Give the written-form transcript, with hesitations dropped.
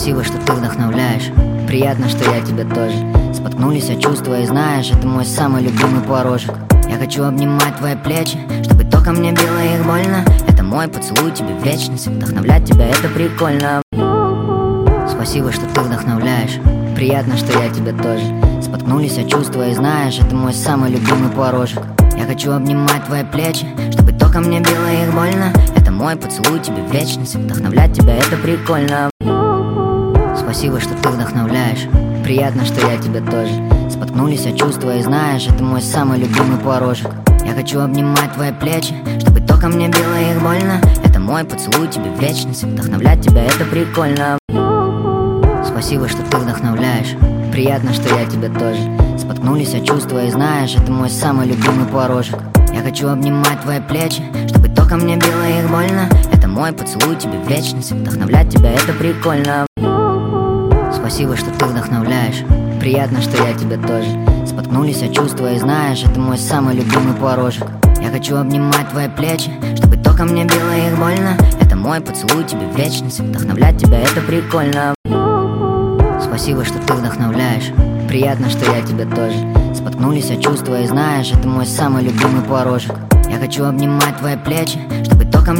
Спасибо, что ты вдохновляешь. Приятно, что я тебя тоже. Споткнулись от чувства и знаешь, это мой самый любимый порожек. Я хочу обнимать твои плечи, чтобы током мне било их больно. Это мой поцелуй тебе в вечность. Вдохновлять тебя это прикольно. Спасибо, что ты вдохновляешь. Приятно, что я тебя тоже. Споткнулись от чувства и знаешь, это мой самый любимый порожек. Я хочу обнимать твои плечи, чтобы током мне било их больно. Это мой поцелуй тебе в вечность. Вдохновлять тебя это прикольно. Спасибо, что ты вдохновляешь. Приятно, что я тебя тоже. Споткнулись от чувства и знаешь, это мой самый любимый порожек. Я хочу обнимать твои плечи, чтобы током мне било их больно. Это мой поцелуй тебе в вечность. Вдохновлять тебя это прикольно. Спасибо, что ты вдохновляешь. Приятно, что я тебя тоже. Споткнулись от чувства и знаешь, это мой самый любимый порожек. Я хочу обнимать твои плечи, чтобы током мне било их больно. Это мой поцелуй тебе в вечность. Вдохновлять тебя это прикольно. Спасибо, что ты вдохновляешь. Приятно, что я тебя тоже. Споткнулись от чувства и знаешь, это мой самый любимый порожек. Я хочу обнимать твои плечи, чтобы током мне било их больно. Это мой поцелуй тебе в вечность. Вдохновлять тебя это прикольно. Спасибо, что ты вдохновляешь. Приятно, что я тебя тоже. Споткнулись от чувства и знаешь, это мой самый любимый порожек. Я хочу обнимать твои плечи,